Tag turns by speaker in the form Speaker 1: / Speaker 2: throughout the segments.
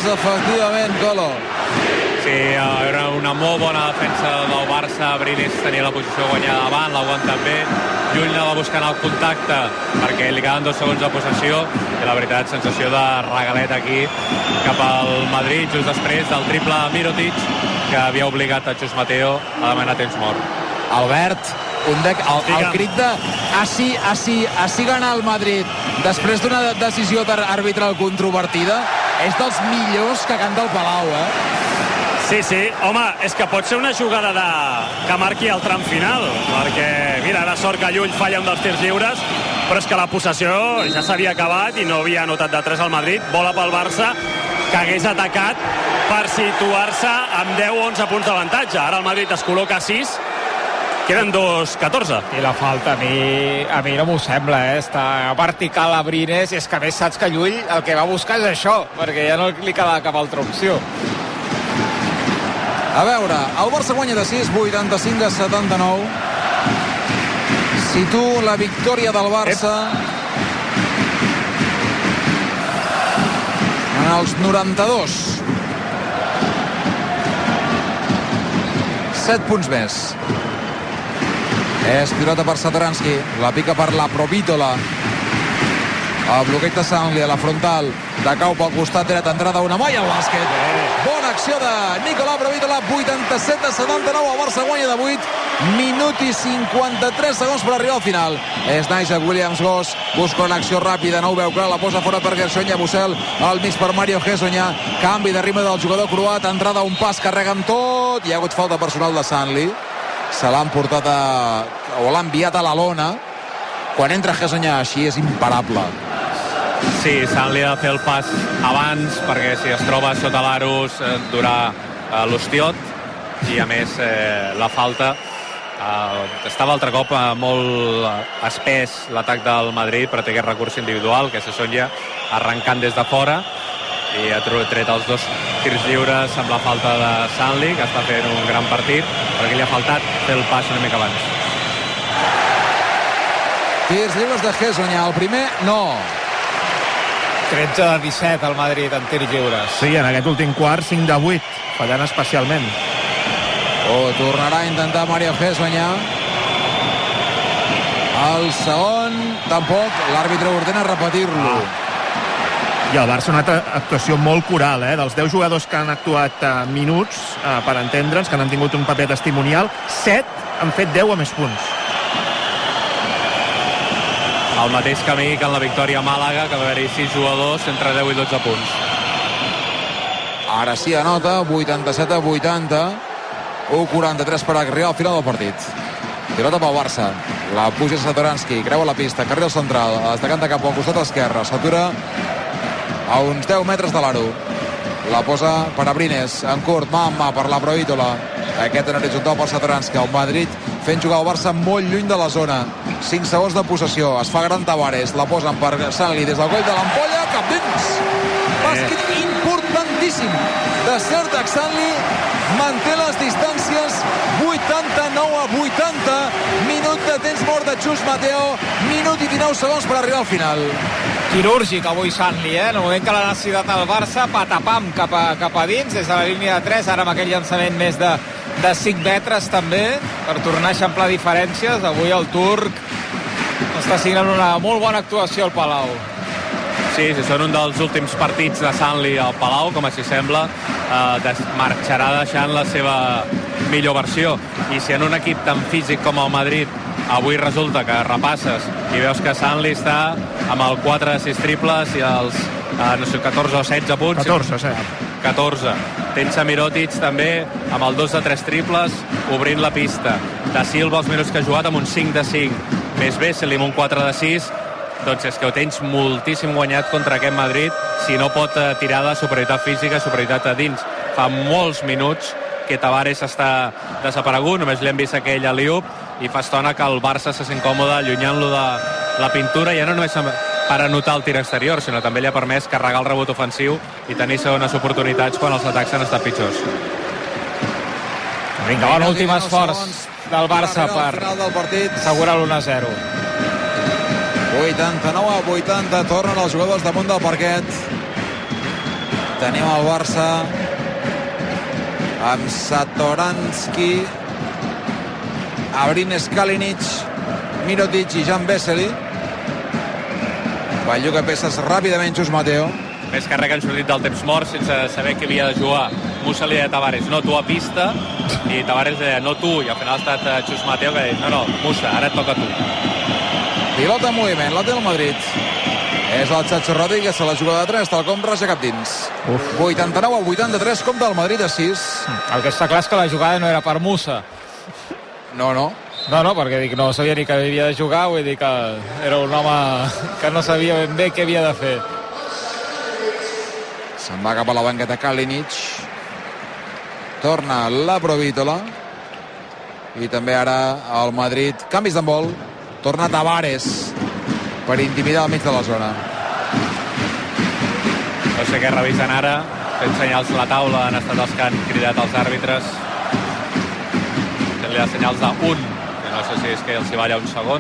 Speaker 1: efectivament, Colo.
Speaker 2: Sí, era una molt bona defensa del Barça. Brines tenia la posició guanyada davant, l'aguanta bé. Llull anava buscant el contacte perquè li quedaven 2 segons de possessió i la veritat, sensació de regalet aquí cap al Madrid, just després del triple de Mirotic, que havia obligat a Chus Mateo a demanar temps mort.
Speaker 1: Albert, el crit de així gana el Madrid després d'una decisió arbitral controvertida és dels millors que canta el Palau,
Speaker 3: Sí, home, és que pot ser una jugada que marqui el tram final, perquè, mira, ara sort que Llull falla un dels tirs lliures, però és que la possessió ja s'havia acabat i no havia anotat de 3 al Madrid. Bola pel Barça, que hagués atacat per situar-se amb 10 o 11 punts d'avantatge. Ara el Madrid es col·loca a 6, queden 2-14.
Speaker 4: I la falta a mi no m'ho sembla, està vertical a Brines, i és que a més saps que Llull el que va buscar és això, perquè ja no li quedava cap altra opció.
Speaker 1: A veure, el Barça guanya de 6, 85-79. Situa la victòria del Barça en els 92. 7 punts més. És pilota per Satoranski, la pica per la Provítola. El bloqueig de Sanli a la frontal, de cau pel costat dret, entrada una molla al bàsquet. Bona acció de Nicolà Provítola, 87-79, el Barça guanya de 8, minut i 53 segons per arribar al final. És Nigel Williams-Goss, busca una acció ràpida, no ho veu clar, la posa fora per Gershon Yabusel, al mig per Mario Hezonja, canvi de ritme del jugador croat, entrada un pas, carrega amb tot, hi ha hagut falta personal de Sanli, se l'han portat o l'ha enviat a la lona. Quan entra Hezonja així és imparable.
Speaker 2: Sí, Sanli ha de fer el pas abans, perquè si es troba sota l'Arus durà l'Ostiot, i a més la falta estava altre cop molt espès l'atac del Madrid, però té aquest recurs individual, que és Hezonja arrencant des de fora, i ha tret els 2 tirs lliures amb la falta de Sanli, que està fent un gran partit, perquè li ha faltat fer el pas una mica abans.
Speaker 1: Tirs lliures de Hezonja, el primer no.
Speaker 4: 13-17 al Madrid en tirs lliures.
Speaker 5: Sí, en aquest últim quart 5-8, fallant especialment.
Speaker 1: Tornarà a intentar Mario Hezonja. El segon tampoc, l'àrbitre ordena repetir-lo.
Speaker 5: I el Barça una altra actuació molt coral, dels 10 jugadors que han actuat minuts, per entendre'ns, que han tingut un paper testimonial, 7 han fet 10 o més punts.
Speaker 2: El mateix camí que en la victòria a Màlaga, que va haver-hi 6 jugadors entre 10 i 12 punts.
Speaker 1: Ara sí anota, 87-80, 1-43 per arribar al final del partit. Pilota pel Barça, la puja Satoranski, creua la pista, carril central, es decanta cap al costat esquerre, s'atura a uns 10 metres de l'aro. La posa per a Brines, en curt, mà en mà per la Provítola. Aquest en horitzontal per Satoranski. El Madrid fent jugar el Barça molt lluny de la zona. 5 segons de possessió, es fa gran Tavares, la posen per Sanli des del coll de l'ampolla, cap dins. Bàsquet importantíssim de Serdar Sanli, manté les distàncies, 89-80, minut de temps mort de Chus Mateo, minut i 19 segons per arribar al final.
Speaker 4: Quirúrgic avui Sanli, en el moment que l'ha necessitat el Barça, patapam cap a dins, des de la línia de 3, ara amb aquell llançament més de 5 metres també, per tornar a eixamplar diferències. Avui el turc està signant una molt bona actuació al Palau.
Speaker 2: Sí, són un dels últims partits de Sanli al Palau, com així sembla, marxarà deixant la seva millor versió. I si en un equip tan físic com el Madrid avui resulta que repasses i veus que Sanli està amb el 4 de 6 triples i els 14 o 16 punts. 14. Tens a Mirotic també amb el 2 de 3 triples obrint la pista. Da Silva els minuts que ha jugat amb un 5 de 5. Més bé, si li un 4 de 6, doncs és que ho tens moltíssim guanyat contra aquest Madrid si no pot tirar de superioritat física, superioritat a dins. Fa molts minuts que Tavares està desaparegut, només l'hem vist aquell alley-oop, i fa estona que el Barça se sent còmode allunyant-lo de la pintura, ja no només per anotar el tir exterior, sinó també li ha permès carregar el rebot ofensiu i tenir segones oportunitats quan els atacs han estat pitjors.
Speaker 4: Vinga, un últim esforç del Barça per assegurar l'1-0.
Speaker 1: 89-80, tornen els jugadors damunt del parquet. Tenim el Barça amb Satoranski, Abrines, Kalinic, Mirotic i Jan Vesely. Belluga peces ràpidament Chus Mateo.
Speaker 2: Més que res que han sortit del temps mort sense saber què havia de jugar. Musa li deia a Tavares, no, tu a pista, i Tavares deia, no tu, i al final ha estat Chus Mateo que deia, no, Musa, ara et toca a tu.
Speaker 1: Pilota en moviment, la té el Madrid. És el Chacho Rodríguez a la jugada de 3, tal com raja cap dins. 89-83, compta el Madrid a 6.
Speaker 4: El que està clar és que la jugada no era per Musa.
Speaker 1: No.
Speaker 4: No, perquè dic, no sabia ni que havia de jugar, vull dir que era un home que no sabia ben bé què havia de fer.
Speaker 1: Se'n va cap a la banqueta Kalinic. Torna la Provítola. I també ara el Madrid. Canvis d'handbol. Torna Tavares per intimidar al mig de la zona.
Speaker 2: No sé què revisen ara. Fent senyals a la taula, han estat els que han cridat els àrbitres. Fent-li els senyals d'un, que no sé si és que els hi balla un segon.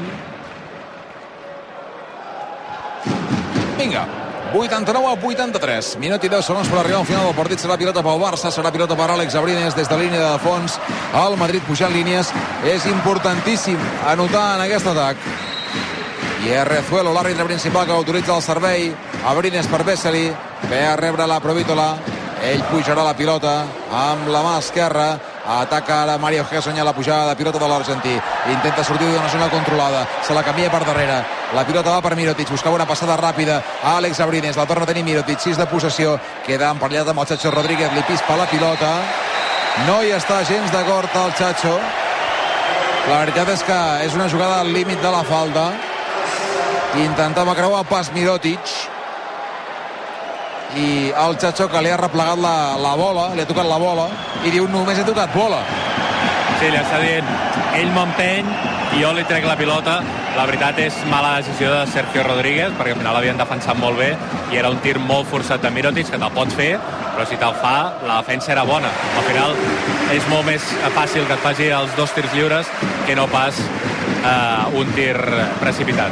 Speaker 1: Vinga, 89-83. Minut i 10 segons per arribar al final del partit. Serà pilota pel Barça, serà pilota per Àlex Abrines des de línia de fons. El Madrid pujant línies. És importantíssim anotar en aquest atac. I és Rezuelo, l'àrbitre principal, que autoritza el servei. Abrines per Vesely. Ve a rebre la Provítola. Ell pujarà la pilota amb la mà esquerra. Ataca ara Mario Hesson a la pujada de pilota de l'argentí. Intenta sortir d'una zona controlada. Se la canvia per darrere. La pilota va per Mirotic. Buscava una passada ràpida a Àlex Abrines. La torna a tenir Mirotic. 6 de possessió. Queda emparellat amb el Chacho Rodríguez. Li pispa la pilota. No hi està gens d'acord el Chacho. La veritat és que és una jugada al límit de la falta. Intentava creuar pas Mirotic. I el Chacho, que li ha replegat la bola, li ha tocat la bola, i diu, només he tocat bola.
Speaker 2: Sí, li està dient, ell m'empeny i jo li trec la pilota. La veritat és mala decisió de Sergio Rodríguez, perquè al final l'havien defensat molt bé i era un tir molt forçat de Mirotic, que te'l pots fer, però si te'l fa, la defensa era bona. Al final és molt més fàcil que et faci els 2 tirs lliures que no pas un tir precipitat.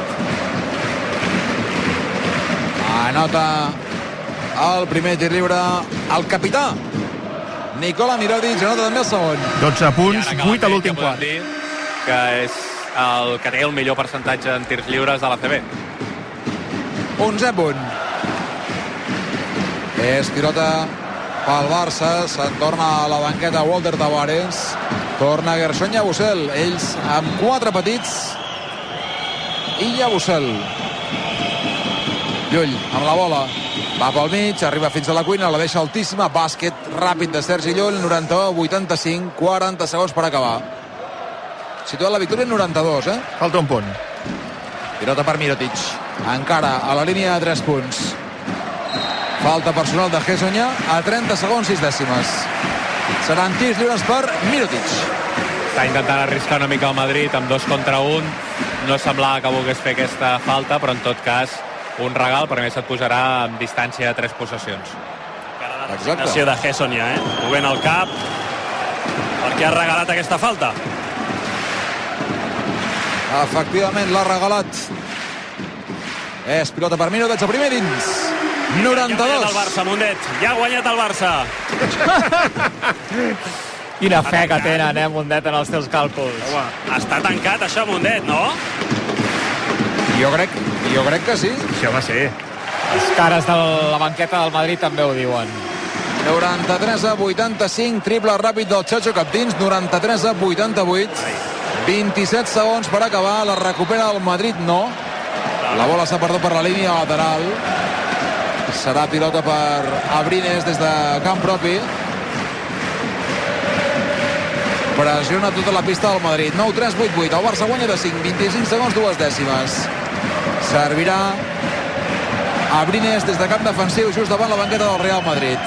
Speaker 1: Anota el primer tir lliure el capità Nikola Mirotic, anota també el segon.
Speaker 5: 12 punts, 8 a l'últim quart.
Speaker 2: Que és el que té el millor percentatge en tirs lliures de l'ACB.
Speaker 1: 11 punt. És pilota pel Barça, se'n torna a la banqueta Walter Tavares, torna Gerson Yabusel, ells amb 4 petits i Yabusel. Llull amb la bola, va pel mig, arriba fins a la cuina, la deixa altíssima, bàsquet ràpid de Sergi Llull, 91-85, 40 segons per acabar. Situat la victòria en 92,
Speaker 5: Falta un punt.
Speaker 1: Pilota per Mirotic, encara a la línia de 3 punts. Falta personal de Hessonya a 30 segons 6 dècimes. Seran tirs lliures per Mirotic.
Speaker 2: Està intentant arriscar una mica el Madrid amb 2 contra 1. No semblava que volgués fer aquesta falta, però en tot cas un regal, perquè més et posarà en distància de 3 possessions.
Speaker 3: Exacte. De Hessonya, movent el cap. Per què ha regalat aquesta falta?
Speaker 1: Efectivament l'ha regalat. És pilota per Mirotic, el primer dins. 92.
Speaker 3: Ja ha guanyat el Barça, Mundet. Ja ha guanyat el Barça.
Speaker 4: Quina fe que tenen, Mundet, en els teus càlculs.
Speaker 3: Està tancat això, Mundet, no?
Speaker 1: Jo crec que sí.
Speaker 5: Sí, home, sí.
Speaker 4: Les cares de la banqueta del Madrid també ho diuen.
Speaker 1: 93-85, triple ràpid del Chacho cap dins, 93-88. 27 segons per acabar, la recupera el Madrid, no. La bola s'ha perdut per la línia lateral. Serà pilota per Abrines des de camp propi. Pressiona tota la pista del Madrid. 9-3-8-8. El Barça guanya de 5. 25 segons, 2 dècimes. Servirà Abrines des de camp defensiu just davant la banqueta del Real Madrid.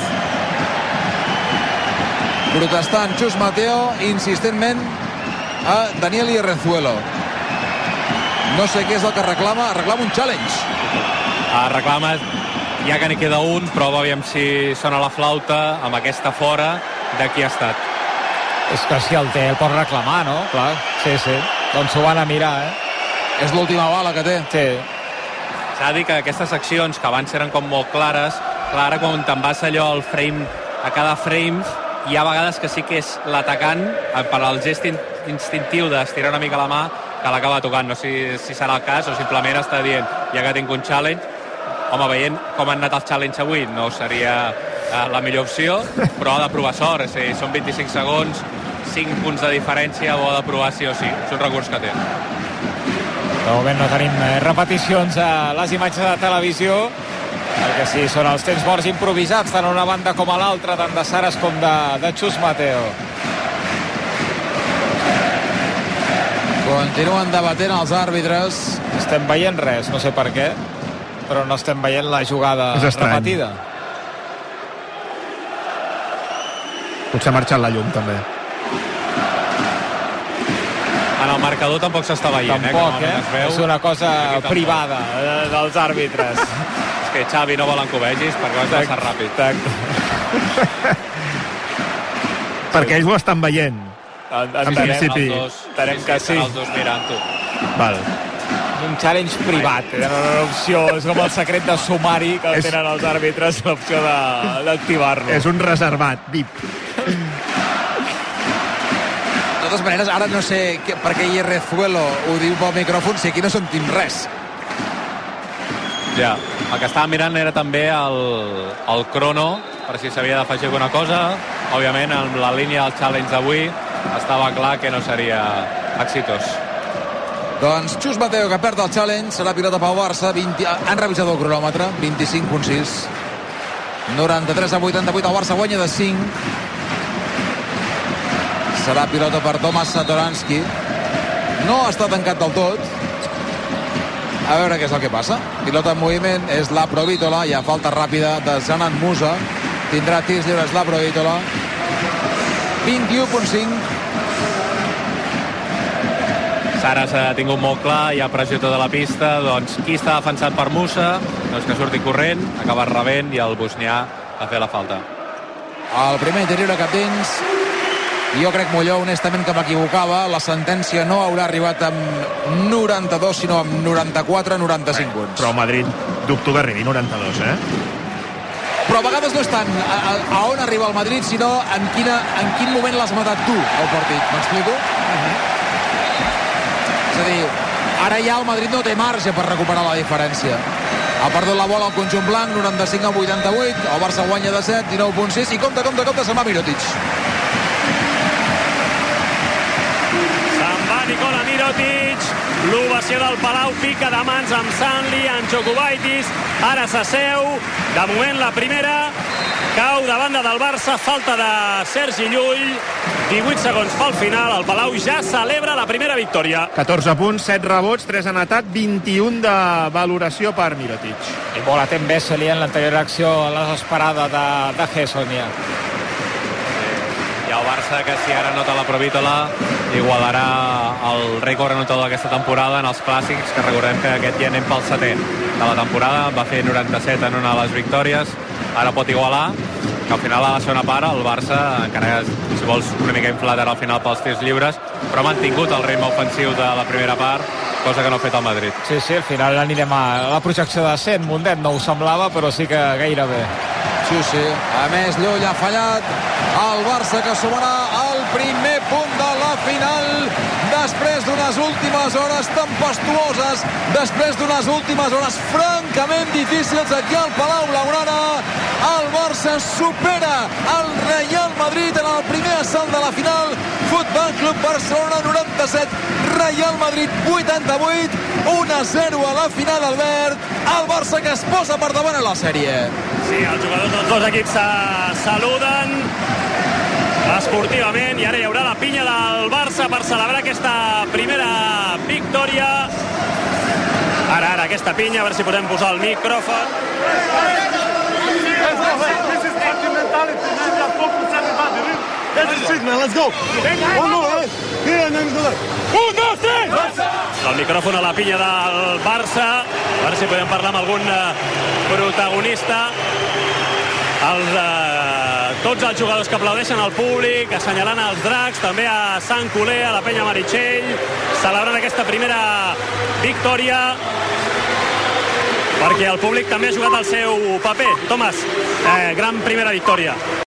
Speaker 1: Protestant Chus Mateo insistentment a Daniel Rezuelo. No sé què és el que reclama. Reclama un challenge.
Speaker 2: Reclama ja que n'hi queda un, prova aviam si sona la flauta amb aquesta fora de qui ha estat.
Speaker 4: És que si el té, el pot reclamar, no? Clar, sí. Doncs s'ho van a mirar,
Speaker 1: És l'última bala que té.
Speaker 4: Sí.
Speaker 2: S'ha de dir que aquestes accions, que abans eren com molt clares, Clar, ara quan te'n vas allò al frame, a cada frame, hi ha vegades que sí que és l'atacant, per al gest instintiu d'estirar una mica la mà, que l'acaba tocant. No sé si serà el cas o simplement està dient, ja que tinc un challenge. Home, veient com han anat els challenge avui, no seria la millor opció, però ha de provar sort. És a dir, són 25 segons, 5 punts de diferència, ho ha de provar sí o sí. És un recurs que té.
Speaker 4: De moment no tenim repeticions a les imatges de televisió. El que sí són els temps morts improvisats, tant a una banda com a l'altra, tant de Saras com de Chus Mateo.
Speaker 1: Continuen debatent els àrbitres.
Speaker 4: Estem veient res, no sé per què, però no estem veient la jugada repetida.
Speaker 5: Potser ha marxat la llum, també.
Speaker 2: En el marcador tampoc s'està veient.
Speaker 4: Tampoc, És una cosa privada dels àrbitres.
Speaker 2: És que Xavi no volen que ho vegis perquè vas passar ràpid.
Speaker 5: Perquè ells ho estan veient.
Speaker 4: En principi.
Speaker 2: Entenem que sí. Els dos mirant-ho.
Speaker 5: Val.
Speaker 4: Un challenge privat, era una opció, és com el secret de sumari que tenen els àrbitres, l'opció d'activar-lo.
Speaker 5: És un reservat, VIP.
Speaker 1: De totes maneres, ara no sé per què Ierrezuelo ho diu pel micròfon, si aquí no sentim res.
Speaker 2: Ja, el que estava mirant era també el crono, per si s'havia d'afegir alguna cosa. Òbviament, en la línia del challenge d'avui estava clar que no seria exitós.
Speaker 1: Doncs Chus Mateo, que perd el challenge, serà pilota pel Barça. Han revisat el cronòmetre, 25,6. 93-88, el Barça guanya de 5. Serà pilota per Tomas Satoranski. No està tancat del tot. A veure què és el que passa. Pilota en moviment, és la Provítola. Hi ha falta ràpida de Zanan Musa. Tindrà tirs lliures la Provítola. 21,5.
Speaker 2: Saras ha tingut molt clar, hi ha pressió tota la pista, doncs qui està defensat per Musa? Doncs que surti corrent, acaba rebent i el bosnià a fer la falta.
Speaker 1: El primer interior a cap dins. Jo crec, Molló, honestament, que m'equivocava. La sentència no haurà arribat amb 92, sinó amb 94-95 punts.
Speaker 5: Però el Madrid dubto que arribi 92,
Speaker 1: Però a vegades no és tant a on arriba el Madrid, sinó en quin moment l'has matat tu, el partit. M'explico? És a dir, ara ja el Madrid no té marge per recuperar la diferència. Ha perdut la bola al conjunt blanc, 95-88, el Barça guanya de 7, 19,6, i compte, se'n va Mirotic.
Speaker 3: Se'n va Nikola Mirotic, l'ovació del Palau, pica de mans amb Sanli, amb Jokubaitis, ara s'asseu, de moment la primera, cau de banda del Barça, falta de Sergi Llull, 18 segons pel final, el Palau ja celebra la primera victòria.
Speaker 5: 14 punts, 7 rebots, 3 en atac, 21 de valoració per Mirotic.
Speaker 4: I molt atent Vesely en l'anterior acció a la desesperada de Hessonia.
Speaker 2: I el Barça, que si ara nota la Provítola, igualarà el rècord anotador d'aquesta temporada en els clàssics, que recordem que aquest ja anem pel 7è de la temporada, va fer 97 en una de les victòries, ara pot igualar, que al final a la segona part el Barça, encara si vols una mica inflat ara al final pels tirs lliures, però ha mantingut el ritme ofensiu de la primera part, cosa que no ha fet el Madrid.
Speaker 4: Sí, al final anirem a la projecció de 100, Mundet no ho semblava, però sí que gairebé.
Speaker 1: Sí. A més, Llull ha fallat. El Barça que sumarà el primer punt de la final després d'unes últimes hores tempestuoses, després d'unes últimes hores francament difícils aquí al Palau Blaugrana. El Barça supera el Real Madrid en el primer assalt de la final. Futbol Club Barcelona 97, Real Madrid 88, 1-0 a la final, Albert. El Barça que es posa per davant a la sèrie.
Speaker 3: Sí, els jugadors dels dos equips se saluden esportivament i ara hi haurà la pinya del Barça per celebrar aquesta primera victòria. Ara, aquesta pinya, a veure si podem posar el micròfon.
Speaker 6: Let's go. One more. Here and then go. 1, 2, 3.
Speaker 3: El micròfon a la pinya del Barça. A veure si podem parlar amb algun protagonista. Tots els jugadors que aplaudeixen al públic, assenyalant els dracs, també a Sant Coler, a la Penya Meritxell, celebrant aquesta primera victòria. perquè el públic també ha jugat el seu paper. Tomàs, gran primera victòria.